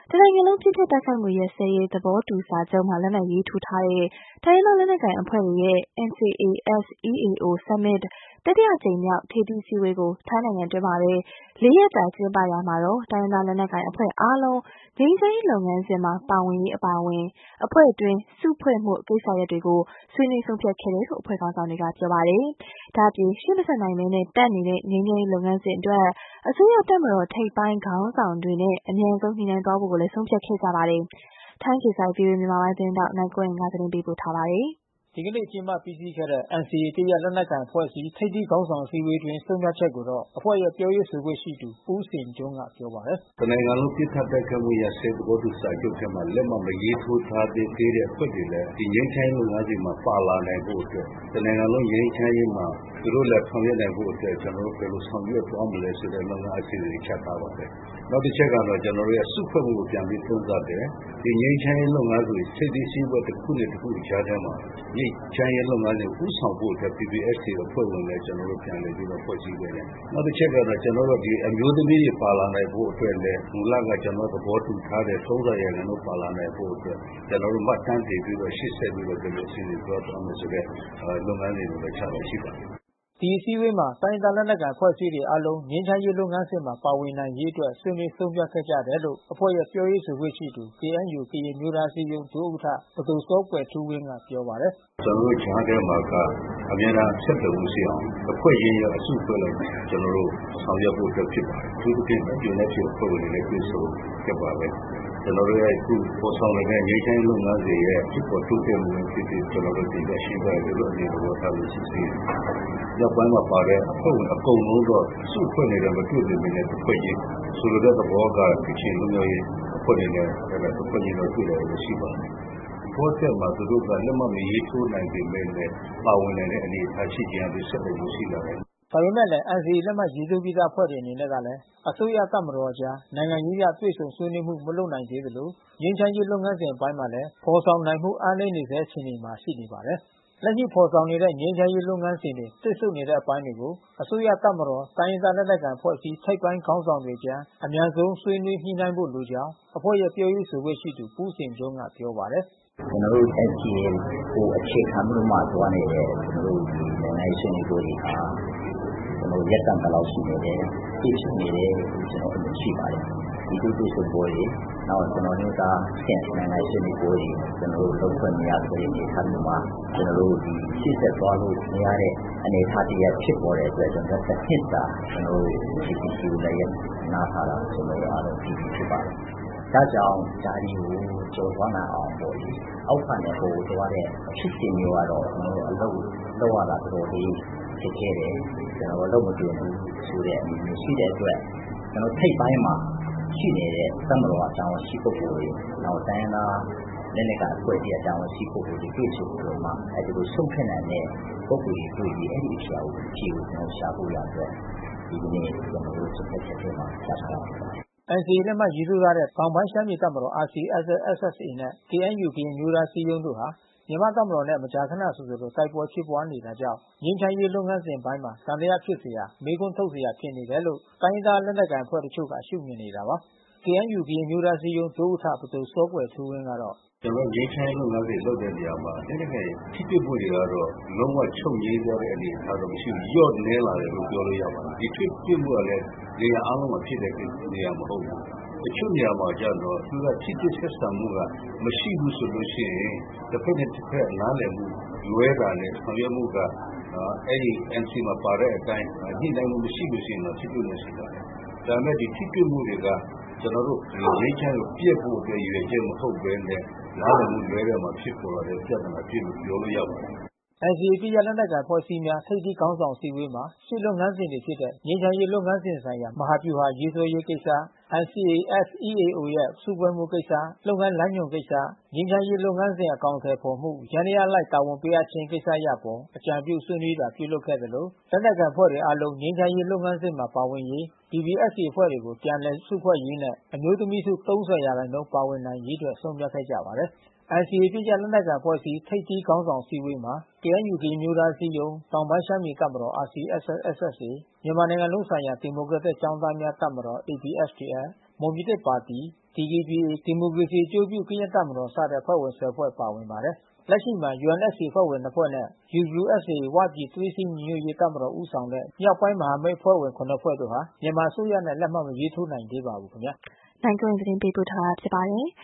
တနိုင်ငံလုံးပစ်ခတ်တိုက်ခိုက်မှုရပ်စဲရေးသဘောတူစာချုပ်မှာလက်မှတ်ရေးထိုးထားတဲ့တိုင်းရင်းသားလက်နက်ကိုင်အဖွဲ့တွေရဲ့ NCA-S EAO Summit တတိယအကြိမ်မြောက်ထိပ်သီးအစည်းအဝေးကိုထိုင်းနိုင်ငံတွင်းမှာပဲ4 ရက်ကြာကျင်းပရာမှာတိုင်းရင်းသားလက်နက်ကိုင်အဖွဲ့အားလုံးငြိမ်းချမ်းရေးလုပ်ငန်းစဉ်မှာပါဝင်ရေးအပါအဝင်အဖွဲ့အတွင်းစုဖွဲ့မှုကိစ္စရပ်တွေကိုဆွေးနွေးဆုံးဖြတ်ခဲ့တယ်လို့အဖွဲ့ခေါင်းဆောင်တွေကပြောပါတယ်။ဒါ့အပြင်ရှေ့မဆက်နိုင်ဘဲနဲ့တက်နေတဲ့ငြိမ်းချမ်းရေးလုပ်ငန်းစဉ်အတွက်အစိုးရတပ်မတော်ထိပ်ပိုင်းခေါင်းဆောင်တွေနဲ့အမြန်ဆုံးညှိနှိုင်းသွားဖို့ကိုလည်းဆုံးဖြတ်ခဲ့ကြပါတယ်။ထိုင်းဒေသဗီအိုအေမြန်မာပိုင်းသတင်းထောက်နိုင်ကွန်းငါသတင်းပေးပို့ထားပါတယ်။ဒီကနေ့ကျင်းပပြီးစီးခဲ့တဲ့ NCA တတိယလက်နက်ကိုင်အဖွဲ့အစည်းထိပ်သီးခေါင်းဆောင်အစည်းအဝေးတွင်ဆုံးဖြတ်ချက်ကိုတော့အဖွဲ့ရဲ့ပြောရေးဆိုခွင့်ရှိသူဦးစင်ကျွန်းကပြောပါတယ်။တနိုင်ငံလုံးပြစ်ခတ်တိုက်ခိုက်မှုရပ်စဲသဘောတူစာချုပ်ထဲမှာလက်မှတ်မရေးထိုးထားသေးတဲ့အဖွဲ့တွေလည်းဒီငြိမ်းချမ်းရေးလုပ်ငန်းစဉ်မှာပါလာနိုင်ဖို့အတွက်တနိုင်ငံလုံးငြိမ်းချမ်းရေးမှာသူတို့လည်းဆောင်ရွက်နိုင်ဖို့အတွက်ကျွန်တော်တို့ဘယ်လိုဆောင်ရွက်သွားမလဲဆိုတဲ့လုပ်ငန်းအစီအစဉ်တွေချထားပါတယ်။နောက်တစ်ချက်ကတော့ကျွန်တော်တို့ရဲ့စုဖွဲ့မှုကိုပြန်ပြီးသုံးသပ်တယ်။ဒီငြိမ်းချမ်းရေးလုပ်ငန်းစဉ်ထိပ်သီးစည်းဝေးတစ်ခုနဲ့တစ်ခုကြားထဲမှာငြိမ်းချမ်းရေးလုပ်ငန်းစဉ်ဦးဆောင်ဖို့အတွက် PPST အဖွဲ့ဝင်လည်းကျွန်တော်တို့ပြန်လည်ပြီးတော့ဖွဲ့စည်းခဲ့တယ်။နောက်တစ်ချက်ကတော့ကျွန်တော်တို့ဒီအမျိုးသမီးတွေပါလာနိုင်ဖို့အတွက်လည်းမူလကကျွန်တော်သဘောတူထားတဲ့30 ရာခိုင်နှုန်းပါလာနိုင်ဖို့အတွက်ကျွန်တော်တို့မှတ်တမ်းတည်ပြီးတော့ရှေ့ဆက်ပြီးတော့ဒီလိုအစီအစဉ်သွားသွားမယ်ဆိုတဲ့လုပ်ငန်းတွေကိုလည်းချထားရှိပါတယ်။ဒီအစည်းအဝေးမှာတိုင်းဒေသလက်နက်ကိုင်အဖွဲ့အစည်းတွေအားလုံးငြိမ်းချမ်းရေးလုပ်ငန်းစဉ်မှာပါဝင်နိုင်ရေးအတွက်ဆွေးနွေးဆုံးဖြတ်ခဲ့ကြတယ်လို့အဖွဲ့ရဲ့ပြောရေးဆိုခွင့်ရှိသူ KNU ကရင်မျိုးသားအစည်းအရုံးဒုဥက္ကဋ္ဌပဒိုစောကွယ်ထူးဝင်းကပြောပါတယ်။ကျွန်တော်တို့ကြားထဲမှာကအများအားဆက်သွယ်မှုရှိအောင်အဖွဲ့ရင်းရအစုဖွဲ့လိုက်ကျွန်တော်တို့ဆောင်ရွက်ဖို့အတွက်ဖြစ်ပါတယ်။ဒီတစ်ပြင်ပြည်နယ်ပြည်အဖွဲ့ဝင်တွေလည်းတွေ့ဆုံခဲ့ပါပဲ။ကျွန်တော်တို့ရဲ့အခုပေါ်ဆောင်နေတဲ့ငြိမ်းချမ်းရေးလုပ်ငန်းစဉ်ရဲ့ဖြစ်ပေါ်တိုးတက်မှုဖြစ်ဖြစ်ကျွန်တော်တို့တင်ပြရှင်းပြရလို့အနေနဲ့ထားလို့ရှိသေးတယ်။နောက်ပိုင်းမှာပါတဲ့အဖွဲ့ဝင်အကုန်လုံးတော့စုဖွဲ့နေတယ်မတွေ့ပေမဲ့အဖွဲ့ကြီးဆိုလိုတဲ့သဘောကချင်းလူမျိုးရေးအဖွဲ့တွေနဲ့အဖွဲ့ကြီးတော့တွေ့တယ်လို့ရှိပါတယ်။ဘောဆက်မှာသူတို့ကလက်မှတ်မရေးထိုးနိုင်ပေမဲ့လည်းပါဝင်နိုင်တဲ့အနေအထားရှိကြတဲ့ဆက်သွယ်မှုရှိလာတယ်။ဒါပေမဲ့လည်း NCA လက်မှတ်ရေးထိုးပြီးသားအဖွဲ့တွေအနေနဲ့ကလည်းအစိုးရတပ်မတော်ကြားနိုင်ငံရေးအရတွေ့ဆုံဆွေးနွေးမှုမလုပ်နိုင်သေးသလိုငြိမ်းချမ်းရေးလုပ်ငန်းစဉ်အပိုင်းမှာလည်းဖော်ဆောင်နိုင်မှုအားနည်းနေဆဲအခြေအနေမှာရှိနေပါတယ်။လက်ရှိဖော်ဆောင်နေတဲ့ငြိမ်းချမ်းရေးလုပ်ငန်းစဉ်တွေတစ်ဆို့နေတဲ့အပိုင်းတွေကိုအစိုးရတပ်မတော်တိုင်းရင်းသားလက်နက်ကိုင်အဖွဲ့အစည်းထိပ်ပိုင်းခေါင်းဆောင်တွေကြားအမြန်ဆုံးဆွေးနွေးညှိနှိုင်းဖို့လိုကြောင်းအဖွဲ့ရဲ့ပြောရေးဆိုခွင့်ရှိသူဦးစင်ကျွန်းကပြောပါတယ်။ကျွန်တော်တို့ NCA ကိုအခြေခံမှုမှသွားနေတဲ့ကျွန်တော်တို့ဒီနိုင်ငံရေးဆွေးနွေးပွဲတွေဟာကျွန်တော်ရက်တန်တလောက်ရှိနေတယ်ပြည့်စုံနေတယ်ကျွန်တော်တို့ရှိပါတယ်ဒီလိုတွေ့ဆုံပွဲတွေနောက်ကျွန်တော်တို့ကဆင်နိုင်ငံရေးဆွေးနွေးပွဲတွေကျွန်တော်တို့လုပ်ခွင့်မရတဲ့အနေအထားမျိုးမှာကျွန်တော်တို့ဒီရှေ့ဆက်သွားလို့မရတဲ့အနေအထားတည်းဖြစ်ပေါ်တဲ့အတွက်ကျွန်တော်တို့တစ်တာကျွန်တော်တို့ဒီကိုလည်းနားထားတာကျွန်တော်တို့အားလုံးဒီဖြစ်ပါတယ်ဒါကြောင့်ဓာရီကိုကျော်သွားနိုင်အောင်ပေါ့လေအောက်ကနေဟိုသွားတဲ့ဖြစ်စဉ်မျိုးကတော့ကျွန်တော်တို့အလုပ်လုပ်ရတာတော်တော်လေးဖြစ်ခဲ့တယ်ကျွန်တော်တို့မတွေ့ဘူးဆိုတဲ့အနေမျိုးရှိတဲ့အတွက်ကျွန်တော်ထိတ်ပိုင်းမှာရှိနေတဲ့သံဃာအကြောင်းရှိပုဂ္ဂိုလ်တွေနောက်တိုင်းလာလက်လက်ကအတွေ့အကြုံအကြောင်းရှိပုဂ္ဂိုလ်တွေတွေ့ဆုံလို့မှအဲဒီလိုဆုံးဖြတ်နိုင်တဲ့ပုဂ္ဂိုလ်တွေတွေ့ပြီးအဲ့ဒီအရာကိုကြည့်လို့ကျွန်တော်ရှားဖို့ရတဲ့ဒီနေ့ကျွန်တော်တို့စက်ချက်တွေမှာရှားထားတာ NCA လက်မှတ်ရေးထိုးထားတဲ့တောင်ပိုင်းရှမ်းပြည်တပ်မတော် RCSS/SSA နဲ့ KNU ကရင်မျိုးသားစည်းရုံးတို့ဟာမြန်မာတပ်မတော်နဲ့မကြာခဏဆိုသလိုတိုက်ပွဲဖြစ်ပွားနေတာကြောင့်ငြိမ်းချမ်းရေးလုပ်ငန်းစဉ်ပိုင်းမှာသံသယဖြစ်เสียမေးခွန်းထုတ်เสียဖြစ်နေတယ်လို့တိုင်းဒေသလက်နက်ကိုင်အဖွဲ့တချို့ကရှုမြင်နေတာပါ။ KNU ကရင်မျိုးသားစည်းရုံးဒုဥက္ကဋ္ဌပဒိုစောကွယ်ထူးဝင်းကတော့ကျွန်တော်ငြိမ်းချမ်းရေးလုပ်ငန်းတွေလုပ်တဲ့နေရာမှာတကယ်ထိတွေ့မှုတွေကတော့လုံးဝချုပ်ငြိမ်းသွားတဲ့အနေအထားတော့မရှိဘူးရော့နေလာတယ်လို့ပြောလို့ရပါတယ်ဒီထိတွေ့မှုကလည်းနေရာအားလုံးမှာဖြစ်တဲ့နေရာမဟုတ်ဘူးတချို့နေရာမှာကျတော့သူကထိတွေ့ဆက်ဆံမှုကမရှိဘူးဆိုလို့ရှိရင်တစ်ဖက်နဲ့တစ်ဖက်နားလည်မှုလွဲတာနဲ့ဆောင်ရွက်မှုကအဲ့ဒီ MC မှာပါတဲ့အတိုင်းညှိနှိုင်းမှုမရှိလို့ရှိရင်တော့ထိတွေ့မှုရှိပါတယ်ဒါပေမဲ့ဒီထိတွေ့မှုတွေကကျွန်တော်တို့ငြိမ်းချမ်းလို့ပြည့်ဖို့အတွက်ရွေးချက်မဟုတ်ဘဲနဲ့နားလည်မှုလွဲတဲ့မှာဖြစ်ပေါ်လာတဲ့ပြဿနာဖြစ်လို့ပြောလို့ရပါတယ် NCA ပြည်ရလက်နက်ကိုင်ဖွဲ့စည်းများထိပ်သီးခေါင်းဆောင်စည်းဝေးမှာရှေ့လုပ်ငန်းစဉ်တွေဖြစ်တဲ့ငြိမ်းချမ်းရေးလုပ်ငန်းစဉ်ဆိုင်ရာမဟာဗျူဟာရေးဆွဲရေးကိစ္စ NCA-S EAO ရဲ့စုဖွဲ့မှုကိစ္စလုပ်ငန်းလမ်းညွှန်ကိစ္စငြိမ်းချမ်းရေးလုပ်ငန်းစဉ်အကောင်အထည်ဖော်မှုယန္တရားလိုက်တာဝန်ပေးအပ်ခြင်းကိစ္စရပ်ပေါ်အကြံပြုဆွေးနွေးတာပြုလုပ်ခဲ့တယ်လို့လက်နက်ကိုင်ဖွဲ့တွေအားလုံးငြိမ်းချမ်းရေးလုပ်ငန်းစဉ်မှာပါဝင်ရေး PPST အဖွဲ့တွေကိုပြန်လည်စုဖွဲ့ရေးနဲ့အမျိုးသမီးစု30 ရာခိုင်နှုန်းပါဝင်နိုင်ရေးအတွက်ဆုံးဖြတ်ခဲ့ကြပါတယ်NCA ပြည်ရလက်နက်ကိုင်ဖွဲ့စည်းထိပ်သီးခေါင်းဆောင်စည်းဝေးမှာ KNU ကရင်မျိုးသားစည်းရုံးတောင်ပိုင်းရှမ်းပြည်တပ်မတော် RCSS/SSA မြန်မာနိုင်ငံလုံးဆိုင်ရာဒီမိုကရက်တစ်ကျောင်းသားများတပ်မတော် ABSDF မွန်ပြည်သစ်ပါတီ DKBA ဒီမိုကရေစီအကျိုးပြုကရင်တပ်မတော်စတဲ့အဖွဲ့ဝင်10ဖွဲ့ပါဝင်ပါတယ်။ လက်ရှိမှာ UNFC အဖွဲ့ဝင်2ဖွဲ့နဲ့ UWSA ဝပြည်သွေးစည်းညီညွတ်ရေးတပ်မတော်ဦးဆောင်တဲ့မြောက်ပိုင်းမဟာမိတ်အဖွဲ့ဝင်7ဖွဲ့တို့ဟာ မြန်မာအစိုးရနဲ့လက်မှတ်မရေးထိုးနိုင်သေးပါဘူးခင်ဗျာ။နိုင်ကွန်းသတင်းပေးပို့ထားတာဖြစ်ပါတယ်။